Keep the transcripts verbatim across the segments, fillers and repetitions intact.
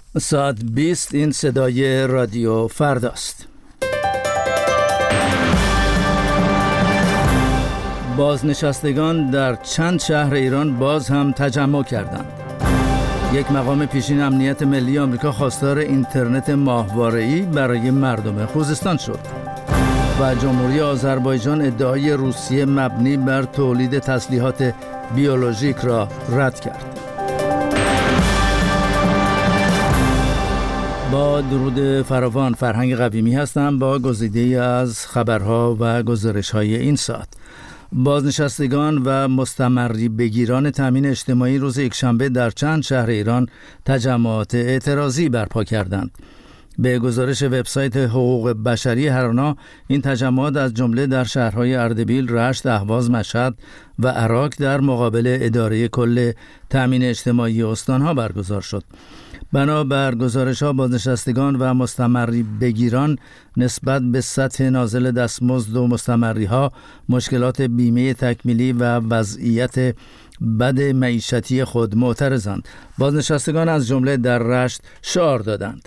ساعت بیست این صدای رادیو فرداست. بازنشستگان در چند شهر ایران باز هم تجمع کردند. یک مقام پیشین امنیت ملی آمریکا خواستار اینترنت ماهواره‌ای برای مردم خوزستان شد و جمهوری آذربایجان ادعای روسیه مبنی بر تولید تسلیحات بیولوژیک را رد کرد. با درود فراوان، فرهنگ قویمی هستم با گزیده‌ای از خبرها و گزارش‌های این ساعت. بازنشستگان و مستمری بگیران تامین اجتماعی روز یکشنبه در چند شهر ایران تجمعات اعتراضی برپا کردند. به گزارش وبسایت حقوق بشری هرانا، این تجمعات از جمله در شهرهای اردبیل، رشت، اهواز، مشهد و عراق در مقابل اداره کل تامین اجتماعی استانها برگزار شد. بنابر گزارش‌ها، بازنشستگان و مستمری بگیران نسبت به سطح نازل دستمزد و مستمری‌ها، مشکلات بیمه تکمیلی و وضعیت بد معیشتی خود معترضند. بازنشستگان از جمله در رشت شعار دادند: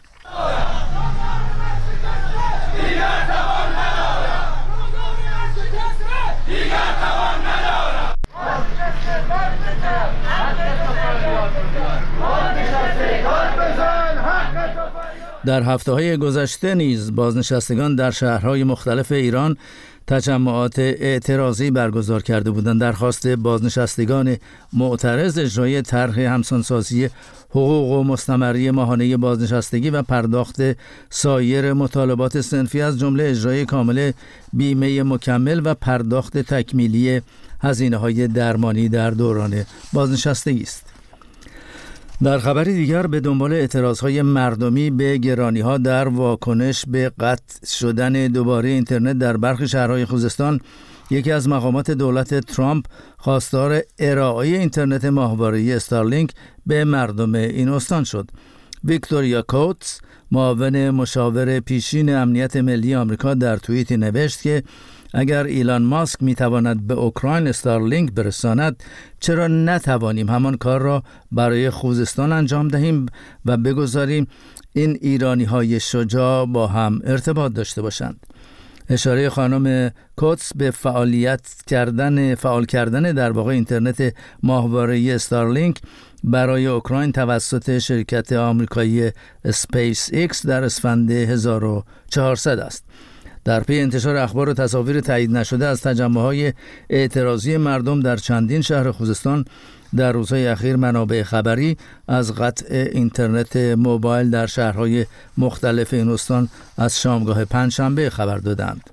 در هفته‌های گذشته نیز بازنشستگان در شهرهای مختلف ایران تجمعات اعتراضی برگزار کرده بودند. درخواست بازنشستگان معترض اجرای طرح همسانسازی حقوق و مستمری ماهانه بازنشستگی و پرداخت سایر مطالبات صنفی از جمله اجرای کامل بیمه مکمل و پرداخت تکمیلی هزینه‌های درمانی در دوران بازنشستگی است. در خبری دیگر، به دنبال اعتراضهای مردمی به گرانی‌ها در واکنش به قطع شدن دوباره اینترنت در برخی شهرهای خوزستان، یکی از مقامات دولت ترامپ خواستار ارائه اینترنت ماهواره‌ای استارلینک به مردم این استان شد. ویکتوریا کوتس، معاون مشاور پیشین امنیت ملی آمریکا، در توییتی نوشت که اگر ایلان ماسک میتواند به اوکراین استارلینک برساند، چرا نتوانیم همان کار را برای خوزستان انجام دهیم و بگذاریم این ایرانی های شجاع با هم ارتباط داشته باشند. اشاره خانم کوتس به فعالیت کردن فعال کردن در واقع اینترنت ماهواره‌ای استارلینک برای اوکراین توسط شرکت آمریکایی اسپیس ایکس در اسفند هزار و چهارصد است. در پی انتشار اخبار و تصاویر تایید نشده از تجمع‌های اعتراضی مردم در چندین شهر خوزستان در روزهای اخیر، منابع خبری از قطع اینترنت موبایل در شهرهای مختلف این استان از شامگاه پنجشنبه خبر دادند.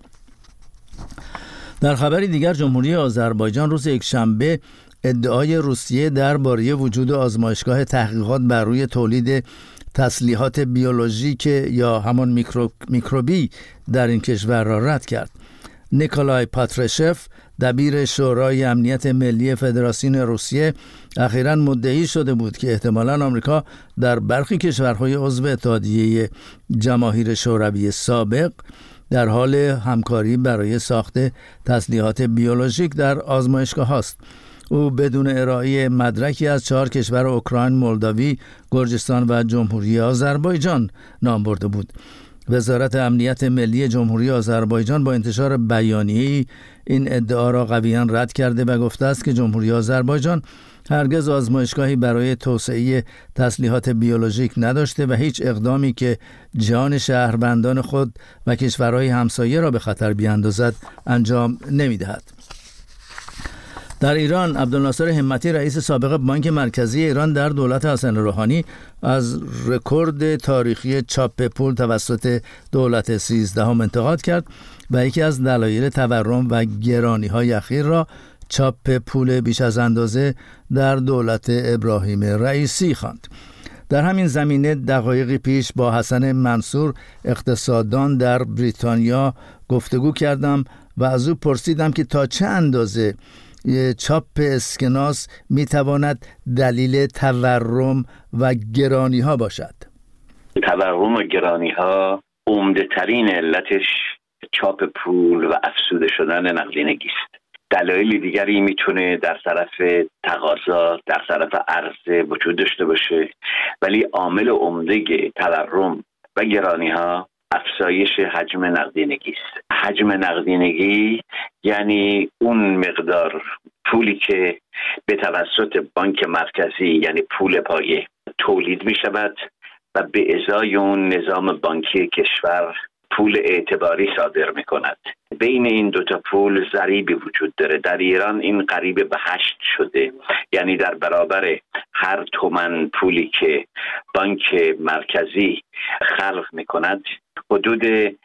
در خبری دیگر، جمهوری آذربایجان روز یکشنبه ادعای روسیه درباره وجود آزمایشگاه تحقیقات بر روی تولید تسلیحات بیولوژیک یا همان میکرو، میکروبی در این کشور را رد کرد. نیکولای پاترشف، دبیر شورای امنیت ملی فدراسیون روسیه، اخیراً مدعی شده بود که احتمالاً آمریکا در برخی کشورهای عضو اتحادیه جماهیر شوروی سابق در حال همکاری برای ساخت تسلیحات بیولوژیک در آزمایشگاه است. او بدون ارائه مدرکی از چهار کشور اوکراین، مولداوی، گرجستان و جمهوری آذربایجان نام برده بود. وزارت امنیت ملی جمهوری آذربایجان با انتشار بیانیه‌ای این ادعا را قویاً رد کرده و گفته است که جمهوری آذربایجان هرگز آزمایشگاهی برای توسعه تسلیحات بیولوژیک نداشته و هیچ اقدامی که جان شهروندان خود و کشورهای همسایه را به خطر بیاندازد انجام نمی‌دهد. در ایران، عبدالناصر همتی، رئیس سابق بانک مرکزی ایران در دولت حسن روحانی، از رکورد تاریخی چاپ پول توسط دولت سیزدهم انتقاد کرد و یکی از دلایل تورم و گرانی‌های اخیر را چاپ پول بیش از اندازه در دولت ابراهیم رئیسی خواند. در همین زمینه دقایقی پیش با حسن منصور، اقتصاددان در بریتانیا، گفتگو کردم و از او پرسیدم که تا چه اندازه چاپ اسکناس میتواند دلیل تورم و گرانی ها باشد. تورم و گرانی ها عمده ترین علتش چاپ پول و افزوده شدن نقدینگی است. دلایل دیگری میتونه در طرف تقاضا، در طرف عرضه وجود داشته باشه، ولی عامل عمده تورم و گرانی ها افزایش حجم نقدینگی است. حجم نقدینگی یعنی اون مقدار پولی که به توسط بانک مرکزی، یعنی پول پایه، تولید می شود و به ازای اون نظام بانکی کشور پول اعتباری صادر می کند. بین این دوتا پول ضریبی وجود داره. در ایران این قریب به هشت شده، یعنی در برابر هر تومن پولی که بانک مرکزی خلق می کند حدود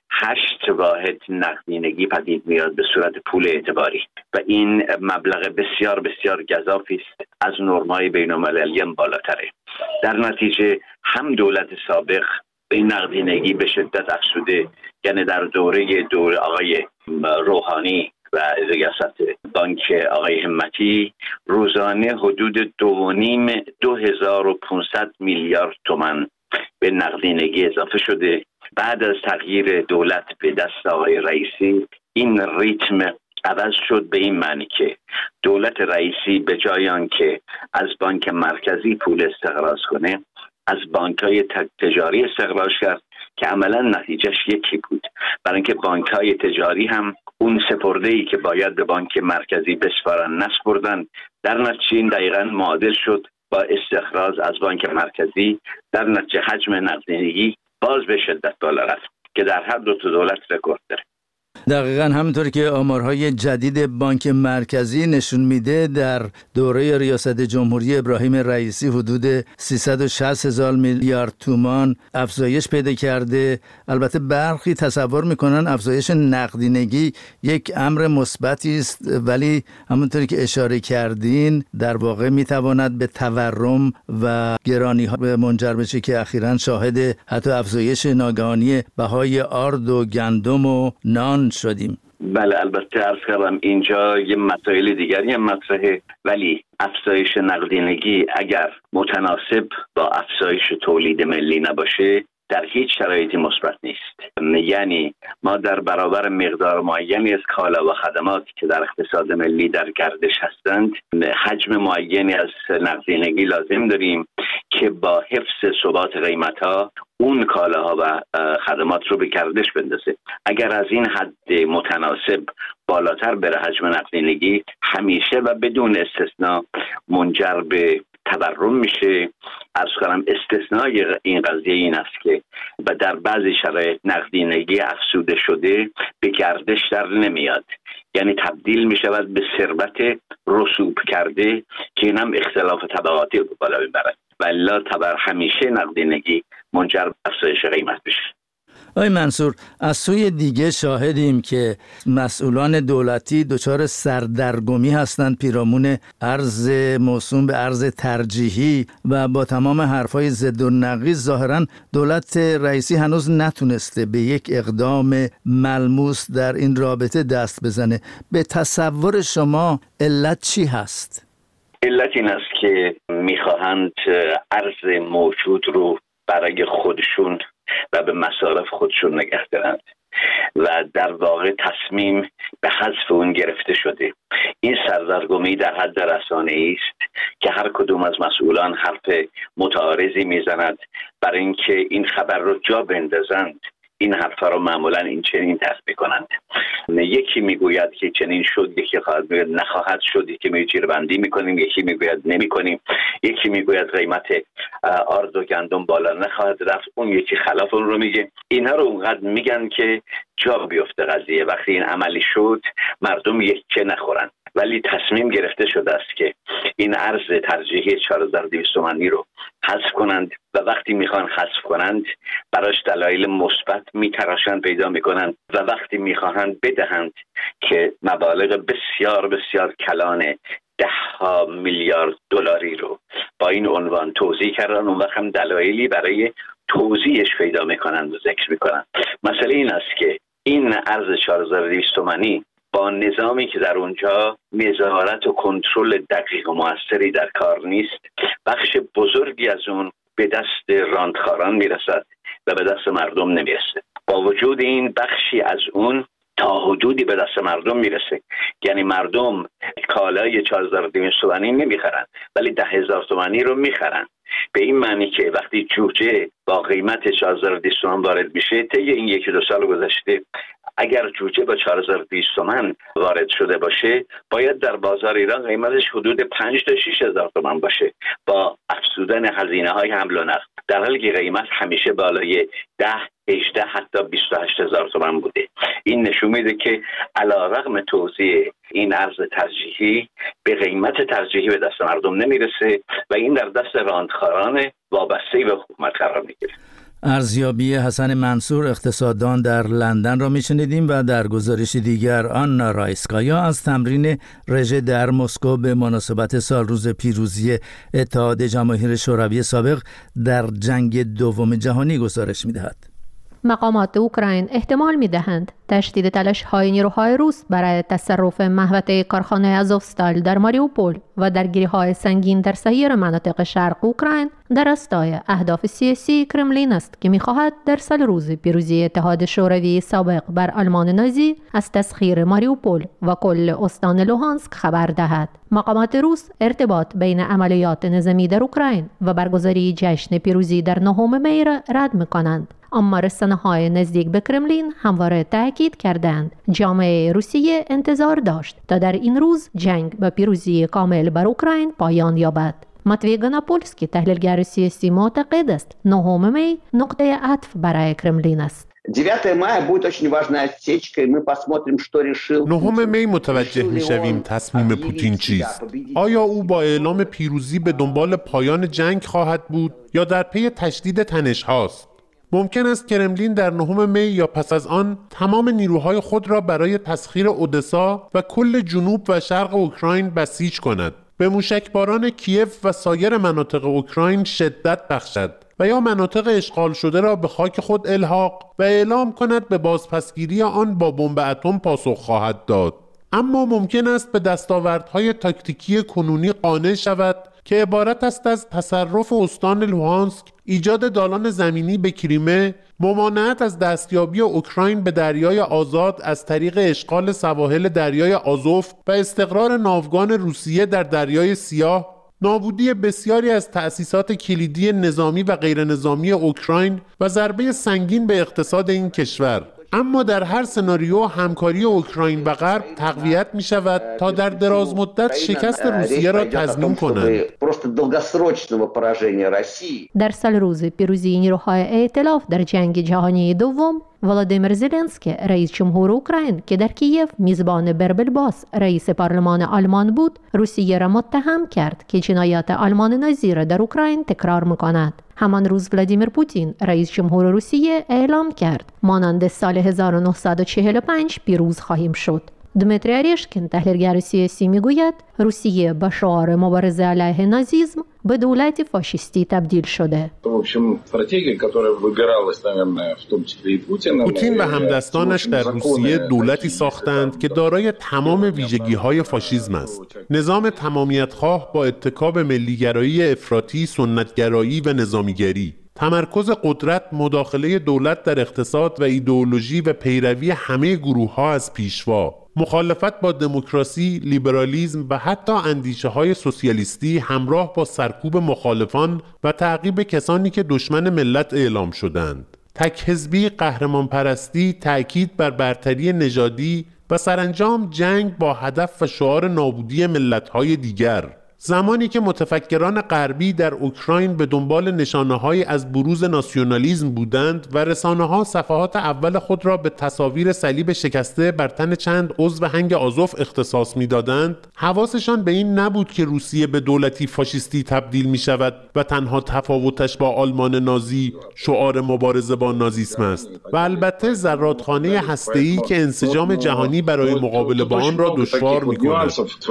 هشت واحد نقدینگی پدید میاد به صورت پول اعتباری و این مبلغ بسیار بسیار گزافی است، از نرم‌های بین‌المللی هم بالاتره. در نتیجه هم دولت سابق این نقدینگی به شدت افزوده، یعنی در دوره دوره آقای روحانی و ریاست بانک آقای همتی روزانه حدود دو و نیم دو هزار و پانصد میلیارد تومان به نقدینگی اضافه شده. بعد از تغییر دولت به دست آقای رئیسی این ریتم عوض شد به این معنی که دولت رئیسی به جای آنکه از بانک مرکزی پول استخراج کنه از بانک‌های تجاری استخراج کرد که عملاً نتیجهش یکی بود، برای اینکه بانک‌های تجاری هم اون سپرده‌ای که باید به بانک مرکزی بسپارن نسپردن. در نتیجه این دقیقاً معادل شد با استخراج از بانک مرکزی، در نتیجه حجم نقدینگی باز به شدت بالا رفت که در هر دو تا دولت رکورد داره. دقیقاً همونطور که آمارهای جدید بانک مرکزی نشون میده، در دوره ریاست جمهوری ابراهیم رئیسی حدود سیصد و شصت هزار میلیارد تومان افزایش پیدا کرده. البته برخی تصور میکنن افزایش نقدینگی یک امر مثبتی است، ولی همونطوری که اشاره کردین در واقع میتواند به تورم و گرانی ها منجر بشه که اخیراً شاهد حتی افزایش ناگهانی بهای آرد و گندم و نان شدیم. بله، البته عرض کردم اینجا یه مسائل دیگری هم مطرحه، ولی افزایش نقدینگی اگر متناسب با افزایش تولید ملی نباشه در هیچ شرایطی مثبت نیست. یعنی ما در برابر مقدار معینی از کالا و خدمات که در اقتصاد ملی در گردش هستند حجم معینی از نقدینگی لازم داریم که با حفظ ثبات قیمت‌ها اون کالاها و خدمات رو به گردش بندازه. اگر از این حد متناسب بالاتر بره حجم نقدینگی همیشه و بدون استثناء منجر به تورم میشه. عرض کنم استثنای این قضیه این است که و در بعضی شرایط نقدینگی افزوده شده به گردش در نمیاد، یعنی تبدیل میشود به ثروت رسوب کرده که این هم اختلاف طبقاتی رو بالا میبرد. والا تبر همیشه نقدینگی منجر به افزایش قیمت بشه. آقای منصور، از سوی دیگه شاهدیم که مسئولان دولتی دچار سردرگمی هستند پیرامون ارز موسوم به ارز ترجیحی و با تمام حرفای ضد و نقیض ظاهرا دولت رئیسی هنوز نتونسته به یک اقدام ملموس در این رابطه دست بزنه. به تصور شما علت چی هست؟ علت این است که میخواهند ارز موجود رو برای خودشون و به مصارف خودشون نگه دارند و در واقع تصمیم به حذف اون گرفته شده. این سردرگمی در حد رسانه‌ای است که هر کدوم از مسئولان حرف متعارضی میزند برای اینکه این خبر رو جا بندازند. این حرفا رو معمولا این چنین طرح میکنند، یکی میگوید که چنین شد، یکی خواهد میگوید نخواهد شد، یکی میگوید جیره‌بندی میکنیم، یکی میگوید نمیکنیم، یکی میگوید قیمت آرد و گندم بالا نخواهد رفت، اون یکی خلاف اون رو میگه. اینها رو اونقدر میگن که جا بیفته قضیه. وقتی این عملی شد مردم یکه نخورن، ولی تصمیم گرفته شده است که این ارز ترجیحی چهار هزار و دویست تومانی رو حذف کنند و وقتی میخوان حذف کنند براش دلایل مثبت میتراشند پیدا میکنند و وقتی میخواهند بدهند که مبالغ بسیار بسیار کلان ده ها میلیارد دلاری رو با این عنوان توضیح کردن، اون وقت هم دلایلی برای توضیحش پیدا میکنند و ذکر میکنند. مسئله این است که این ارز چهار هزار و دویست تومانی با نظامی که در اونجا نظارت و کنترل دقیق و موثری در کار نیست، بخش بزرگی از اون به دست راندخاران میرسد و به دست مردم نمیرسه. با وجود این بخشی از اون تا حدودی به دست مردم میرسه. یعنی مردم کالای چهار هزار و دویست تومانی نمیخرن ولی ده هزار تومانی رو میخرن، به این معنی که وقتی جوجه با قیمت چهار هزار و دویست تومان وارد میشه، طی این یکی دو سال گذشته اگر جوجه با چهار هزار و دویست تومان وارد شده باشه باید در بازار ایران قیمتش حدود پنج تا شش هزار تومان باشه با افزودن هزینه های حمل و نقل، در حالی که قیمت همیشه بالای ده، هجده حتی بیست و هشت هزار تومان بوده. این نشون میده که علیرغم توزیع این ارز ترجیحی به قیمت ترجیحی به دست مردم نمیرسه و این در دست راندخاران وابسته به حکومت قرار میگیره. ارزیابی حسن منصور اقتصاددان در لندن را میشنیدیم و در گزارش دیگر آنا رایسکایا از تمرین رژه در مسکو به مناسبت سالروز پیروزی اتحاد جماهیر شوروی سابق در جنگ دوم جهانی گزارش میدهد. مقامات اوکراین احتمال می‌دهند تشدید تلاش‌های نیروهای روس برای تصرف محوطه کارخانه آزوفستال در ماریوپول و درگیری‌های سنگین در سایر مناطق شرق اوکراین در راستای اهداف سیاسی کرملین است که می‌خواهد در سال روز پیروزی اتحاد شوروی سابق بر آلمان نازی از تسخیر ماریوپول و کل استان لوهانسک خبر دهد. مقامات روس ارتباط بین عملیات نظامی در اوکراین و برگزاری جشن پیروزی در نهم می را رد می‌کنند. اما رسانه‌های نزدیک به کرملین همواره تاکید کردند جامعه روسیه انتظار داشت تا در این روز جنگ و پیروزی کامل بر اوکراین پایان یابد. ماتوی گاناپولسکی تحلیلگر سیاسی معتقد است نهم می نقطه عطف برای کرملین است. نهم می متوجه می‌شویم تصمیم پوتین چیست. آیا او با اعلام پیروزی به دنبال پایان جنگ خواهد بود یا در پی تشدید تنش‌هاست؟ ممکن است کرملین در نهم می یا پس از آن تمام نیروهای خود را برای تسخیر اودسا و کل جنوب و شرق اوکراین بسیج کند، به موشکباران کیف و سایر مناطق اوکراین شدت بخشد و یا مناطق اشغال شده را به خاک خود الحاق و اعلام کند به بازپسگیری آن با بمب اتم پاسخ خواهد داد. اما ممکن است به دستاوردهای تاکتیکی کنونی قانع شود که عبارت است از تصرف استان لوهانسک، ایجاد دالان زمینی به کریمه، ممانعت از دستیابی اوکراین به دریای آزاد از طریق اشغال سواحل دریای آزوف و استقرار ناوگان روسیه در دریای سیاه، نابودی بسیاری از تأسیسات کلیدی نظامی و غیر نظامی اوکراین و ضربه سنگین به اقتصاد این کشور. اما در هر سناریو همکاری اوکراین و غرب تقویت می شود تا در دراز مدت شکست روسیه را تضمین کنند. در سال روز پیروزی نیروهای ائتلاف در جنگ جهانی دوم، ولادیمیر زلنسکی رئیس جمهور اوکراین که در کیف میزبان بربلباس رئیس پارلمان آلمان بود، روسیه را متهم کرد که جنایات آلمان نازی را در اوکراین تکرار می‌کند. همان روز ولادیمیر پوتین رئیس جمهور روسیه اعلام کرد مانند سال هزار و نهصد و چهل و پنج پیروز خواهیم شد. دمیتری اریشکین تحلیلگر سیاسی میگوید روسیه با شعار مبارزه علیه نازیسم به دولت فاشیستی تبدیل شده. پوتین و همدستانش در روسیه دولتی ساختند که دارای تمام ویژگی‌های فاشیسم است. نظام تمامیت‌خواه با اتکا به ملی‌گرایی افراطی، سنت‌گرایی و نظامیگری. تمرکز قدرت، مداخله دولت در اقتصاد و ایدئولوژی و پیروی همه گروه‌ها از پیشوا. مخالفت با دموکراسی، لیبرالیسم و حتی اندیشه‌های سوسیالیستی همراه با سرکوب مخالفان و تعقیب کسانی که دشمن ملت اعلام شدند. تک حزبی، قهرمان پرستی، تأکید بر برتری نژادی و سرانجام جنگ با هدف و شعار نابودی ملت‌های دیگر. زمانی که متفکران غربی در اوکراین به دنبال نشانه‌هایی از بروز ناسیونالیسم بودند و رسانه‌ها صفحات اول خود را به تصاویر صلیب شکسته بر تن چند عضو هنگ آزوف اختصاص می‌دادند، حواسشان به این نبود که روسیه به دولتی فاشیستی تبدیل می‌شود و تنها تفاوتش با آلمان نازی شعار مبارزه با نازیسم است و البته زرادخانه هسته‌ای که انسجام جهانی برای مقابله با آن را دشوار می‌کند.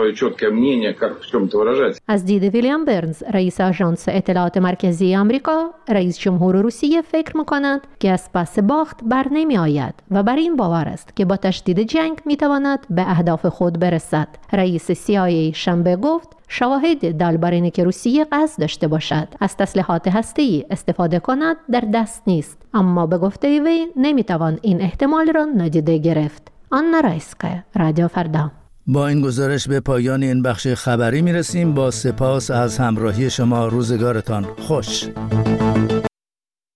از دید ویلیام برنز رئیس آژانس اطلاعات مرکزی آمریکا، رئیس جمهور روسیه فکر می‌کند که از پس باخت بر نمی آید و بر این باور است که با تشدید جنگ می‌تواند به اهداف خود برسد. رئیس سی آی ای شنبه گفت شواهد دال بر اینه که روسیه قصد داشته باشد از تسلیحات هسته‌ای استفاده کند در دست نیست، اما به گفته وی نمی‌توان این احتمال را نادیده گرفت. آنا رایسکایا، رادیو فردا. با این گزارش به پایان این بخش خبری میرسیم. با سپاس از همراهی شما. روزگارتان خوش.